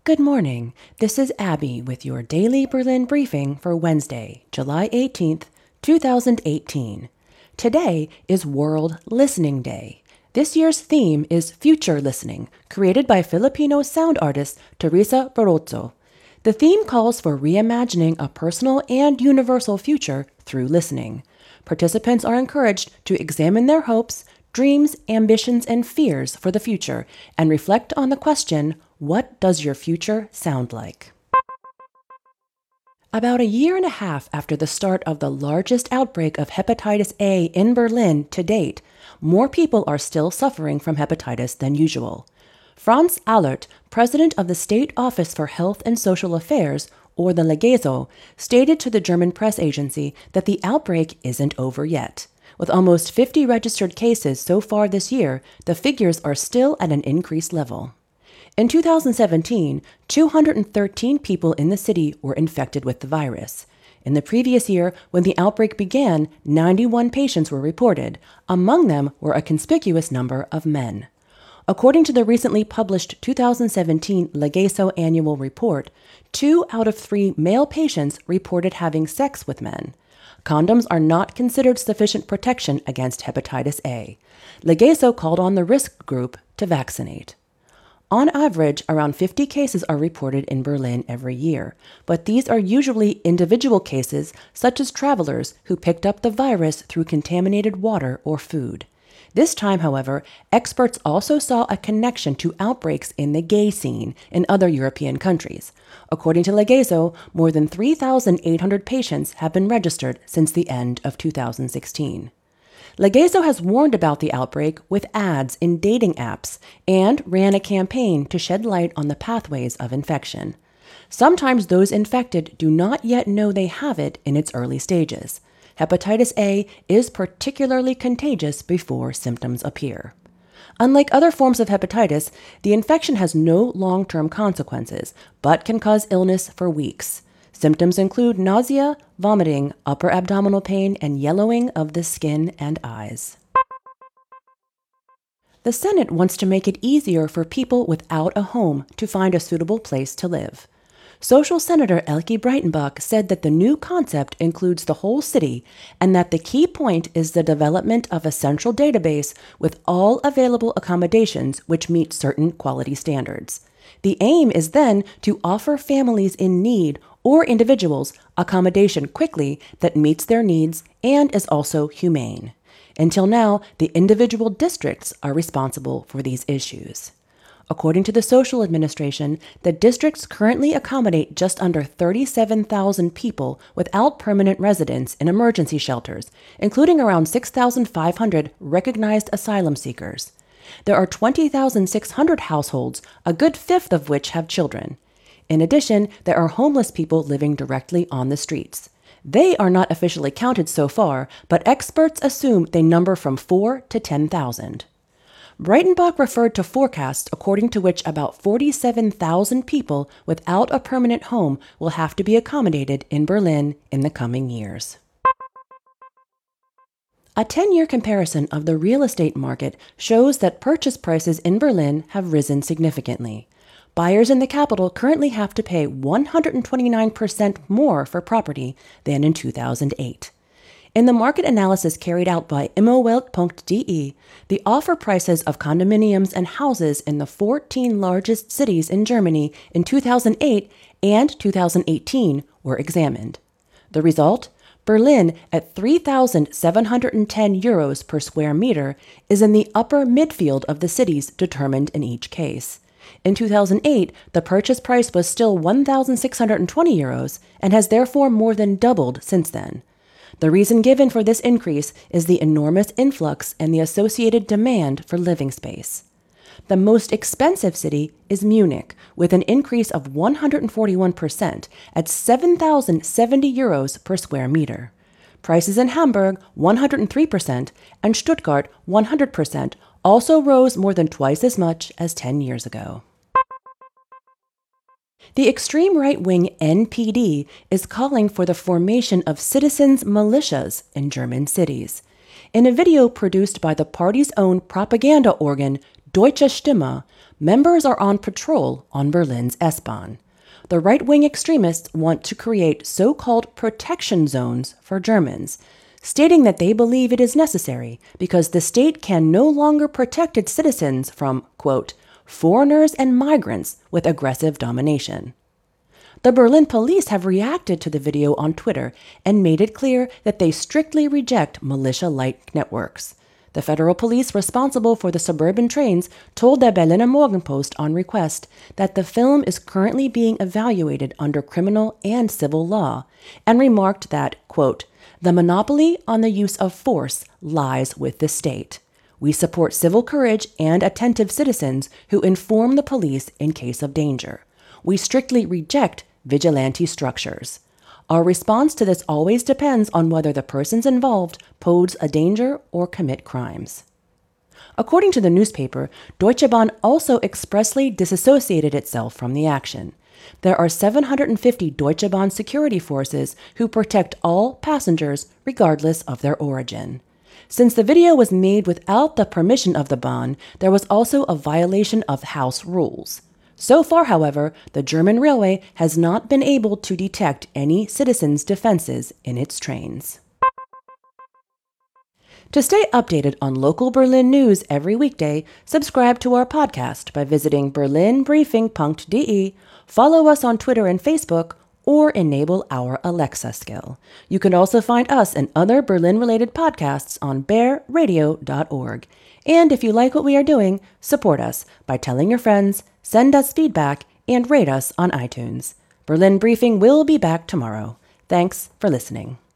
Good morning. This is Abby with your daily Berlin briefing for Wednesday, July 18th, 2018. Today is World Listening Day. This year's theme is Future Listening, created by Filipino sound artist Teresa Barroso. The theme calls for reimagining a personal and universal future through listening. Participants are encouraged to examine their hopes, dreams, ambitions, and fears for the future and reflect on the question, what does your future sound like? About a year and a half after the start of the largest outbreak of hepatitis A in Berlin to date, more people are still suffering from hepatitis than usual. Franz Allert, president of the State Office for Health and Social Affairs, or the Legeso, stated to the German press agency that the outbreak isn't over yet. With almost 50 registered cases so far this year, the figures are still at an increased level. In 2017, 213 people in the city were infected with the virus. In the previous year, when the outbreak began, 91 patients were reported. Among them were a conspicuous number of men. According to the recently published 2017 Legeso annual report, 2 out of 3 male patients reported having sex with men. Condoms are not considered sufficient protection against hepatitis A. Legeso called on the risk group to vaccinate. On average, around 50 cases are reported in Berlin every year, but these are usually individual cases such as travelers who picked up the virus through contaminated water or food. This time, however, experts also saw a connection to outbreaks in the gay scene in other European countries. According to Legeso, more than 3,800 patients have been registered since the end of 2016. Legeso has warned about the outbreak with ads in dating apps and ran a campaign to shed light on the pathways of infection. Sometimes those infected do not yet know they have it in its early stages. Hepatitis A is particularly contagious before symptoms appear. Unlike other forms of hepatitis, the infection has no long-term consequences, but can cause illness for weeks. Symptoms include nausea, vomiting, upper abdominal pain, and yellowing of the skin and eyes. The Senate wants to make it easier for people without a home to find a suitable place to live. Social Senator Elke Breitenbach said that the new concept includes the whole city and that the key point is the development of a central database with all available accommodations which meet certain quality standards. The aim is then to offer families in need or individuals accommodation quickly that meets their needs and is also humane. Until now, the individual districts are responsible for these issues. According to the Social Administration, the districts currently accommodate just under 37,000 people without permanent residence in emergency shelters, including around 6,500 recognized asylum seekers. There are 20,600 households, a good fifth of which have children. In addition, there are homeless people living directly on the streets. They are not officially counted so far, but experts assume they number from 4 to 10,000. Breitenbach referred to forecasts according to which about 47,000 people without a permanent home will have to be accommodated in Berlin in the coming years. A 10-year comparison of the real estate market shows that purchase prices in Berlin have risen significantly. Buyers in the capital currently have to pay 129% more for property than in 2008. In the market analysis carried out by Immowelt.de, the offer prices of condominiums and houses in the 14 largest cities in Germany in 2008 and 2018 were examined. The result? Berlin, at €3,710 per square meter, is in the upper midfield of the cities determined in each case. In 2008, the purchase price was still €1,620 and has therefore more than doubled since then. The reason given for this increase is the enormous influx and the associated demand for living space. The most expensive city is Munich, with an increase of 141% at €7,070 per square meter. Prices in Hamburg, 103%, and Stuttgart, 100%, also rose more than twice as much as 10 years ago. The extreme right-wing NPD is calling for the formation of citizens' militias in German cities. In a video produced by the party's own propaganda organ, Deutsche Stimme, members are on patrol on Berlin's S-Bahn. The right-wing extremists want to create so-called protection zones for Germans, stating that they believe it is necessary because the state can no longer protect its citizens from, quote, foreigners and migrants with aggressive domination. The Berlin police have reacted to the video on Twitter and made it clear that they strictly reject militia-like networks. The federal police responsible for the suburban trains told the Berliner Morgenpost on request that the film is currently being evaluated under criminal and civil law, and remarked that, quote, the monopoly on the use of force lies with the state. We support civil courage and attentive citizens who inform the police in case of danger. We strictly reject vigilante structures. Our response to this always depends on whether the persons involved pose a danger or commit crimes. According to the newspaper, Deutsche Bahn also expressly disassociated itself from the action. There are 750 Deutsche Bahn security forces who protect all passengers regardless of their origin. Since the video was made without the permission of the Bahn, there was also a violation of house rules. So far, however, the German railway has not been able to detect any citizens' defenses in its trains. To stay updated on local Berlin news every weekday, subscribe to our podcast by visiting berlinbriefing.de, follow us on Twitter and Facebook, or enable our Alexa skill. You can also find us and other Berlin-related podcasts on bearradio.org. And if you like what we are doing, support us by telling your friends, send us feedback, and rate us on iTunes. Berlin Briefing will be back tomorrow. Thanks for listening.